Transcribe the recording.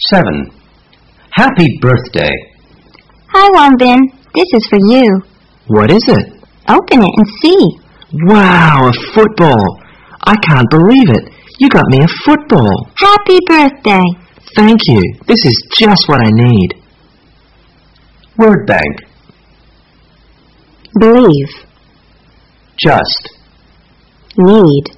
7. Happy birthday. Hi, Wanbin. This is for you. What is it? Open it and see. Wow, a football. I can't believe it. You got me a football. Happy birthday. Thank you. This is just what I need. Word bank. Believe. Just. Need.